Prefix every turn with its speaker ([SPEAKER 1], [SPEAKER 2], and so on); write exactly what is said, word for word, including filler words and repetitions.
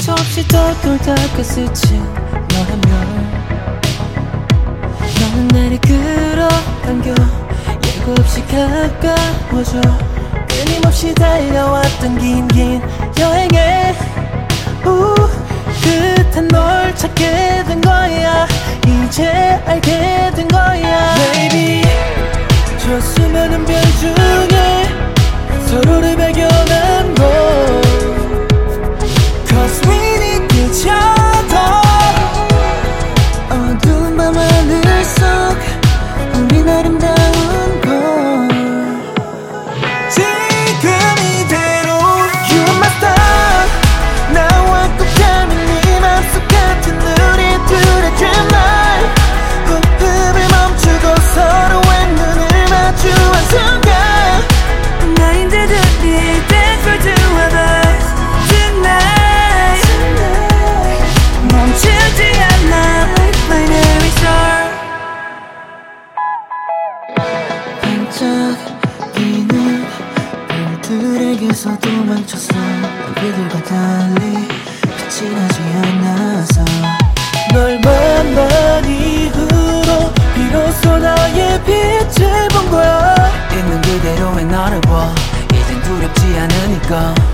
[SPEAKER 1] 없이 똘똘 닦아 스친 너라면 너는 나를 끌어당겨 예고 없이 가까워져 끊임없이 달려왔던 긴긴 여행에 우 끝에 널 찾게 된 거야 이제 알게 된 거야 Baby 저 수많은 별 중에 서로를 발견한 걸 Cause we need each other 어두운 밤하늘 속 우린 아름다운 걸 지금 이대로 You are my star 나와 꼭 닮은 네 맘속 같은 우리 둘의 dreamline 호흡을 멈추고 서로의 눈을 마주한 순간 나인데도 네 dance for two of us tonight 멈추지 않아 like binary star 반짝이는 별들에게서 도망쳐서 우리들과 달리 빛이 나지 않아서 널 만난 이후로 비로소 나의 빛을 본 거야 있는 그대로의 너를 봐 이젠 두렵지 않으니까